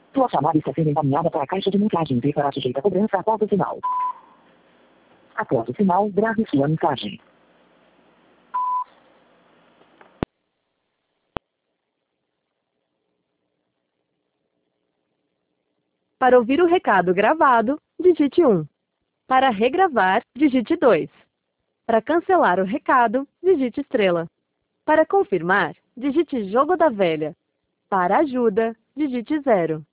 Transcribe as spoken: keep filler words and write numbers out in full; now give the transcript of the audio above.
Sua chamada está sendo encaminhada para a caixa de mensagem e será sujeita a cobrança após o sinal. Após o sinal, grave sua mensagem. Para ouvir o recado gravado, digite um. Para regravar, digite dois. Para cancelar o recado, digite estrela. Para confirmar, digite jogo da velha. Para ajuda, digite zero.